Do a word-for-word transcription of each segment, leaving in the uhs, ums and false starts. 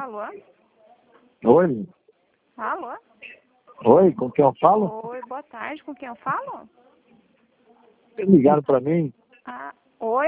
Alô? Oi? Alô? Oi, com quem eu falo? Oi, boa tarde, com quem eu falo? Ligaram para mim? Ah, oi?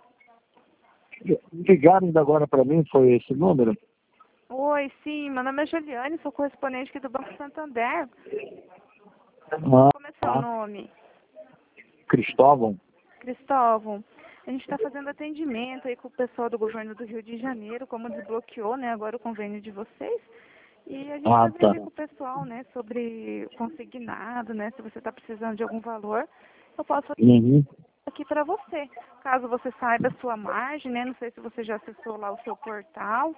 Ligaram ainda agora para mim, foi esse número? Oi, sim, meu nome é Juliane, sou correspondente aqui do Banco Santander. Ah, Como é seu nome? Cristóvão? Cristóvão. A gente está fazendo atendimento aí com o pessoal do governo do Rio de Janeiro, como desbloqueou, né, agora o convênio de vocês. E a gente Ah, está vendo tá. aí com o pessoal, né, sobre consignado, né, se você está precisando de algum valor, eu posso Uhum. aqui para você. Caso você saiba a sua margem, né, não sei se você já acessou lá o seu portal.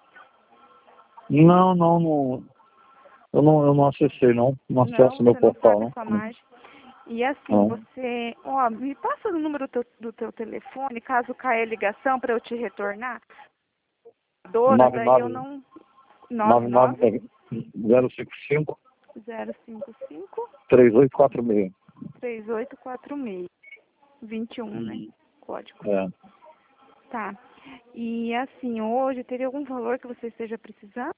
Não, não, não. Eu não, eu não acessei, não. Não Não, acesso meu você não portal, sabe a não. sua margem. E assim, Não. você, ó, me passa o número do teu, do teu telefone, caso caia a ligação para eu te retornar. Dora, nove daí eu nove não. nove nove nove nove zero cinco cinco zero cinco cinco três oito quatro seis. três oito quatro seis. vinte e um, né? Código. É. Tá. E assim, hoje teria algum valor que você esteja precisando?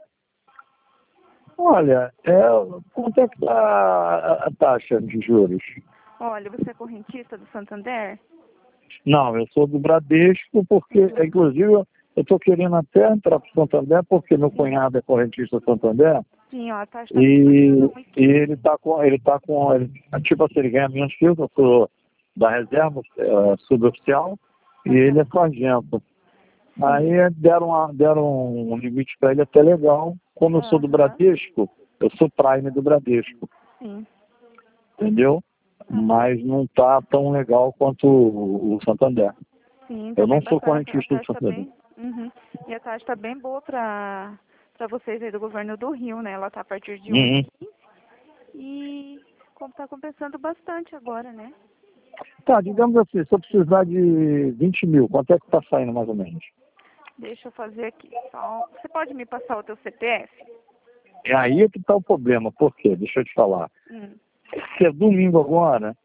Olha, é, quanto é que tá a, a taxa de juros? Olha, você é correntista do Santander? Não, eu sou do Bradesco, porque, inclusive, eu estou querendo até entrar para o Santander, porque meu cunhado é correntista do Santander, Sim, ó, a taxa está e, muito. e ele está com, ele tá com, ele, tipo assim, ele ganha menos que eu, eu sou da reserva, é, suboficial, e ele é sargento. Aí deram, uma, deram um limite para ele até legal. Como eu sou do Aham, Bradesco, eu sou Prime do Bradesco, sim. entendeu? Mas não está tão legal quanto o, o Santander. Sim, Eu tá não bem sou bacana. A correntista do taxa tá Santander. bem. Uhum. E a taxa está bem boa para para vocês aí do governo do Rio, né? Ela tá a partir de um e Uhum. quinze e como tá compensando bastante agora, né? Tá, digamos assim, se eu precisar de vinte mil, quanto é que está saindo mais ou menos? Deixa eu fazer aqui. Só... Você pode me passar o teu C P F? É aí que está o problema. Por quê? Deixa eu te falar. Hum. Se é domingo agora,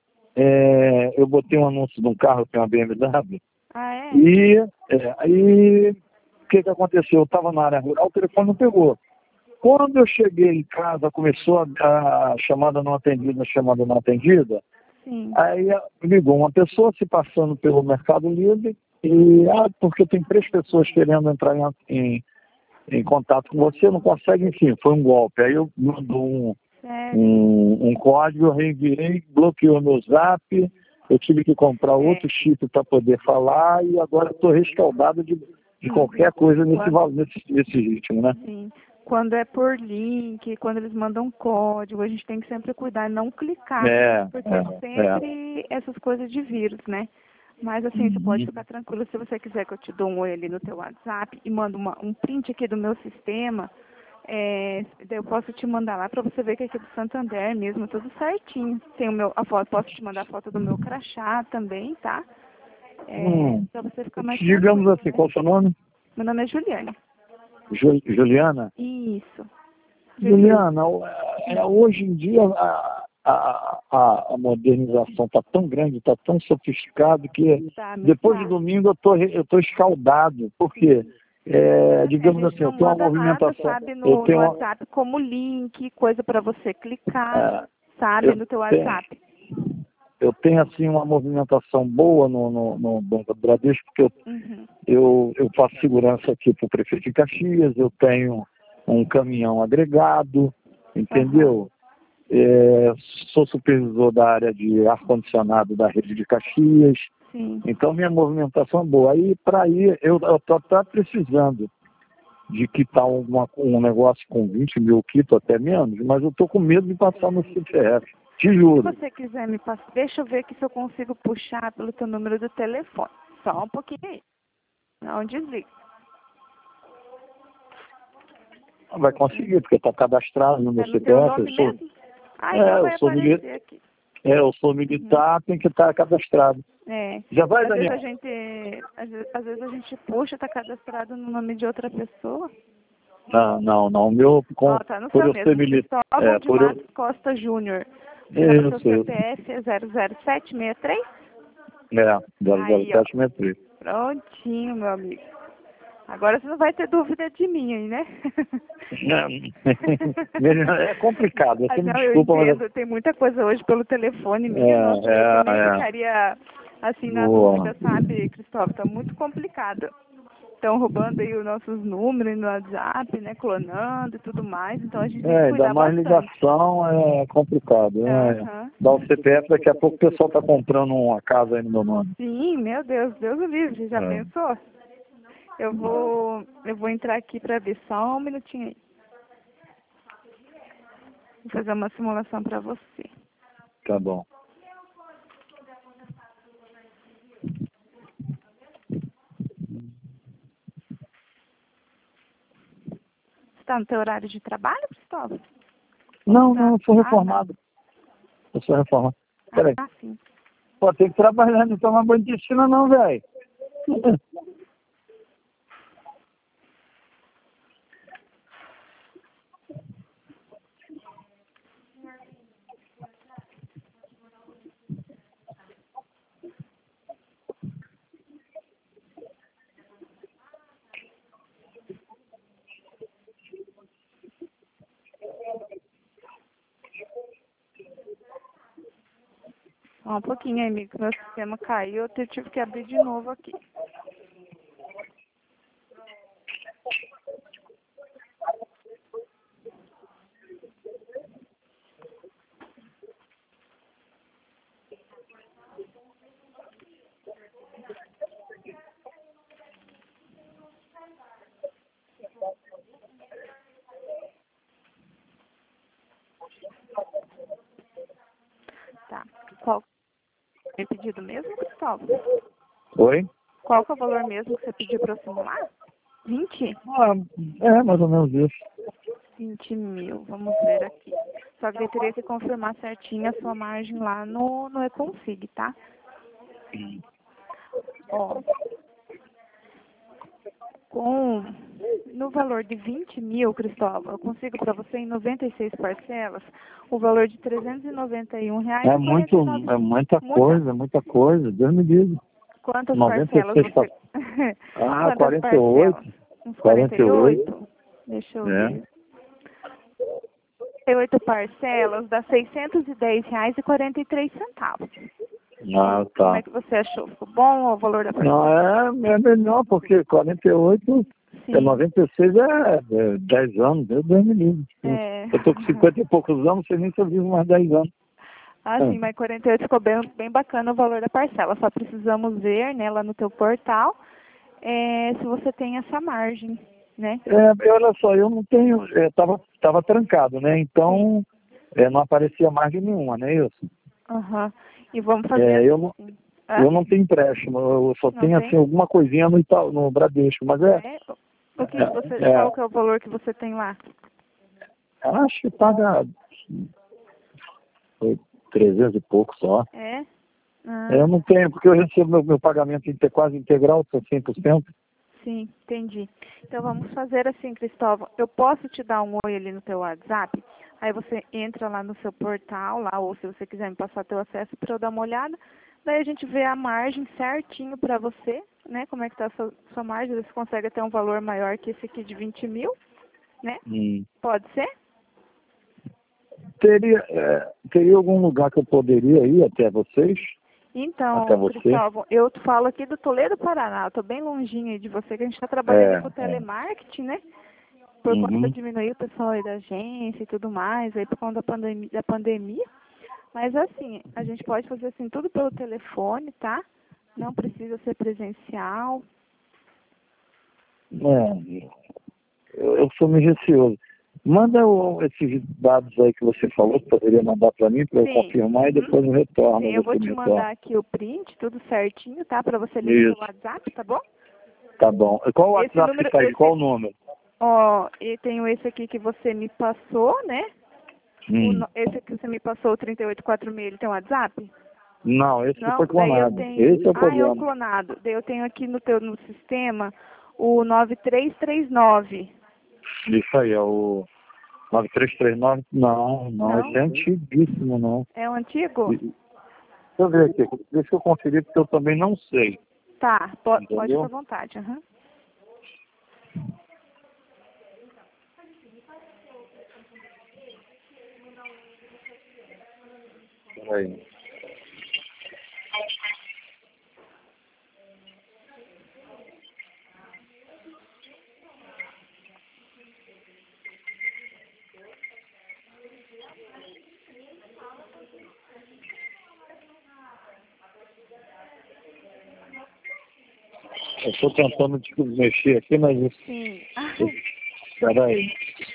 é, eu botei um anúncio de um carro que é uma B M W, Ah, é? e é, aí o que, que aconteceu? Eu estava na área rural, o telefone não pegou. Quando eu cheguei em casa, começou a, a chamada não atendida, a chamada não atendida, Sim. aí ligou uma pessoa se passando pelo Mercado Livre, e, ah, porque tem três pessoas querendo entrar em, em, em contato com você, não consegue, enfim, foi um golpe. Aí eu mandou um, Sério? um, um código, eu reenviei, bloqueou meu zap, eu tive que comprar outro É. chip para poder falar, e agora estou rescaldado de, de Uhum. qualquer coisa nesse, Quando, val- nesse, nesse ritmo, né? sim. Quando é por link, quando eles mandam código, a gente tem que sempre cuidar e não clicar. É, Porque é é, é. sempre essas coisas de vírus, né? Mas assim, você pode Uhum. ficar tranquilo se você quiser que eu te dou um oi ali no teu WhatsApp e mando uma, um print aqui do meu sistema. É, daí eu posso te mandar lá para você ver que é aqui do Santander mesmo, tudo certinho. Tem o meu, a foto, posso te mandar a foto do meu crachá também, tá? É, Hum. para você ficar mais Digamos tranquilo, assim, né? qual é o seu nome? Meu nome é Juliane. Ju- Juliana? Isso. Juliane. Juliana, o- é, hoje em dia a, a, a, a modernização está tão grande, está tão sofisticado que Tá, meu depois de tá. domingo eu tô, re- eu tô escaldado. Por quê? É, Assim, a digamos gente assim, eu não tenho uma manda nada, movimentação, sabe, eu no, no tenho uma, WhatsApp como link, coisa para você clicar, é, sabe, eu no teu tenho, WhatsApp. eu tenho assim uma movimentação boa no, no, no Banco do Bradesco, porque eu, Uhum. eu, eu faço segurança aqui para o prefeito de Caxias, eu tenho um caminhão agregado, entendeu? É, sou supervisor da área de ar-condicionado da rede de Caxias, Sim. então minha movimentação é boa. Aí, para ir, eu estou até precisando de quitar uma, um negócio com vinte mil quito, até menos, mas eu estou com medo de passar no C P F, te Se juro. você quiser me passar, deixa eu ver aqui se eu consigo puxar pelo teu número do telefone. Só um pouquinho aí. Não desliga. Vai conseguir, porque está cadastrado no meu É no teu C P F. Eu nome sou, mesmo? Ah, então é, eu vai sou, mili- aparecer aqui. é, eu sou militar, tem que estar cadastrado. É. Já vai, Às vezes a Daniel? gente, às vezes, às vezes a gente puxa, tá cadastrado no nome de outra pessoa. Não, não, não. O meu, Ó, com, tá no por seu eu ser mesmo. militar, Cristóvão é, de por eu, Matos Costa Júnior. Final do seu isso, isso. C P F é zero zero sete seis três? É, Aí, ó. zero zero sete seis três. Prontinho, meu amigo. Agora você não vai ter dúvida de mim aí, né? Não, é complicado, você Ah, me não, desculpa, eu entendo, mas... tem muita coisa hoje pelo telefone minha, É, nossa, eu é, também é. ficaria assim na Boa. dúvida, sabe, Cristóvão? Tá muito complicado. Estão roubando aí os nossos números no WhatsApp, né, clonando e tudo mais, então a gente tem que É, ainda cuidar mais bastante. ligação é complicado, né? Aham. Dá o C P F, daqui a pouco o pessoal tá comprando uma casa aí no meu nome. Sim, meu Deus, Deus o livre, já É. pensou? Eu vou, eu vou entrar aqui para ver só um minutinho aí. Vou fazer uma simulação para você. Tá bom. Você está no teu horário de trabalho, Cristóvão? Não, Tá. não, eu sou Ah, reformado. Eu sou reformado. tá. Peraí. Ah, sim. Pô, tem que trabalhar, não tomar banho de piscina não, velho. Só um pouquinho aí, amigo, meu sistema caiu, eu tive que abrir de novo aqui. Tá. Qual é o pedido mesmo, Cristóvão? Oi? Qual que é o valor mesmo que você pediu para eu simular? vinte? Ah, é, mais ou menos isso. vinte mil, vamos ver aqui. Só que eu teria que confirmar certinho a sua margem lá no, no eConsig, tá? Ó, com, no valor de vinte mil, Cristóvão, eu consigo para você em noventa e seis parcelas o valor de trezentos e noventa e um reais É e quarenta muito, e nove. é muita Muita. coisa, muita coisa, Deus me livre. Quantas noventa e parcelas seis você... Ah, Quantas quarenta e parcelas? oito. Uns quarenta quarenta e e oito. oito? Deixa eu É. ver. quarenta e oito parcelas dá seiscentos e dez reais e quarenta e três centavos. Ah, Como tá. é que você achou? Ficou bom o valor da Não, parcela? é, é melhor, porque quarenta e oito, é Sim. noventa e seis é, é dez anos, Deus me livre. É. Eu tô com cinquenta e poucos anos, não sei nem se eu vivo mais dez anos. Ah, sim, mas quarenta e oito ficou bem, bem bacana o valor da parcela. Só precisamos ver, né, lá no teu portal, é, se você tem essa margem, né? É, olha só, eu não tenho, é, tava, tava trancado, né? Então, é, não aparecia margem nenhuma, né, isso? Aham. E vamos fazer É, eu não, assim. Hã? eu não tenho empréstimo, eu só Não tenho, tem? assim, alguma coisinha no, Ita- no Bradesco, mas é, É. O que que você, é, qual é, que é o valor que você tem lá? acho que paga foi trezentos e pouco só. É? Ah, É, eu não tenho, porque eu recebo meu, meu pagamento inte- quase integral, são cem por cento. sim, entendi. Então vamos fazer assim, Cristóvão. Eu posso te dar um oi ali no teu WhatsApp? Aí você entra lá no seu portal, lá, ou se você quiser me passar teu acesso para eu dar uma olhada. Daí a gente vê a margem certinho para você, né? Como é que tá a sua, sua margem, você consegue até um valor maior que esse aqui de vinte mil, né? Hum. Pode ser? Teria, é, teria algum lugar que eu poderia ir até vocês? Até Então, você? Cristóvão, eu te falo aqui do Toledo, Paraná. Eu tô bem longinho aí de você, que a gente está trabalhando É, com é. telemarketing, né? Por conta Uhum. de diminuir o pessoal aí da agência e tudo mais, aí por conta da pandemia, da pandemia. Mas assim, a gente pode fazer assim tudo pelo telefone, tá? Não precisa ser presencial. É, eu, eu sou meio receoso. Manda o, esses dados aí que você falou, que poderia mandar para mim, para eu Sim. confirmar e Uhum. depois eu retorno, Sim, eu vou você te me retorna. mandar aqui o print, tudo certinho, tá? Para você ler no seu Isso, WhatsApp, tá bom? tá bom. E qual o Esse WhatsApp que número, tá aí? esse, Qual o número? ó, e tenho esse aqui que você me passou, né? O, Hum. no- esse que você me passou, o trinta e oito quarenta e seis, ele tem WhatsApp? Não, esse que Não? foi Daí eu clonado. tenho... Esse é o Ah, é o problema. clonado. Daí eu tenho aqui no teu no sistema o nove três três nove. Isso aí, é o nove três três nove. Não, não, Não? esse é antiguíssimo, não. É o antigo? E- Deixa eu ver aqui, deixa eu conferir, porque eu também não sei, Tá, po pode ficar entendeu? à vontade. Aham. aí. Eu estou tentando tipo, mexer aqui, mas... Sim. Espera aí.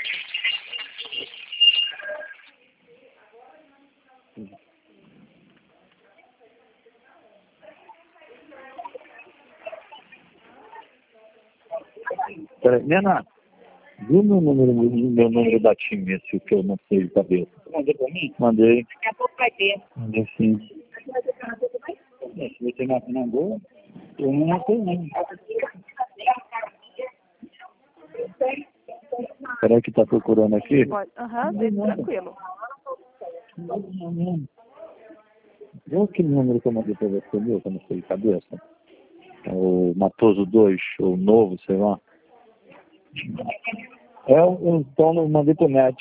Espera aí. Nena, viu meu número, meu número da TIM, esse que eu não sei de cabeça? Mandei para mim? Mandei. Daqui a pouco vai ter. Mandei sim. Se você não mandou, eu não marquei não. Será que está procurando aqui? Pode. Aham, uhum, tranquilo. Viu aquele número que eu mandei para você, meu, que eu não sei de cabeça? É o Matoso dois, ou novo, sei lá. É, então eu mandei pro net.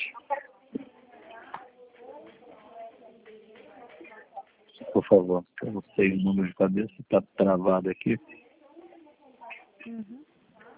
Por favor, eu não sei o número de cabeça, está travado aqui. Uhum.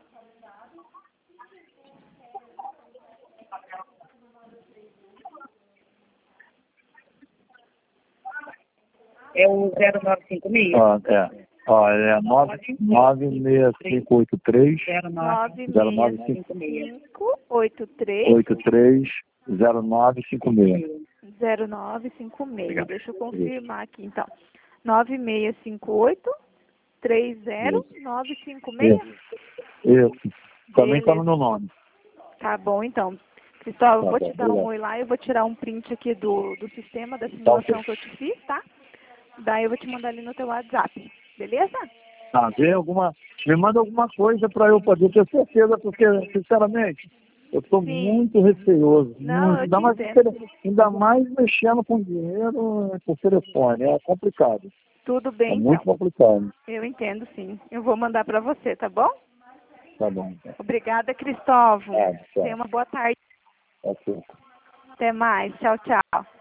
É o zero nove cinco seis? Ó, é. Ó, é nove seis cinco oito três nove zero nove seis cinco cinco oito três oito três zero nove cinco seis. zero nove cinco seis. Obrigado. Deixa eu confirmar aqui, então. nove seis cinco oito três zero nove cinco seis? Isso. Também está Beleza. no meu nome. Tá bom, então. Cristóvão, eu Tá vou bom, te dar um obrigado. oi lá, eu vou tirar um print aqui do, do sistema, da simulação que eu te fiz, tá? Daí eu vou te mandar ali no teu WhatsApp, beleza? Tá, vê alguma... Me manda alguma coisa para eu poder ter certeza, porque, sinceramente, eu estou Sim. muito receoso. Não, muito, eu ainda, te mais, entendo. ainda mais mexendo com dinheiro por telefone. É complicado. Tudo É bem, muito então. complicado. Eu entendo, sim. Eu vou mandar pra você, tá bom? Tá bom. Obrigada, Cristóvão. Tá, tchau. Tenha uma boa tarde. Ok. Até mais. Tchau, tchau.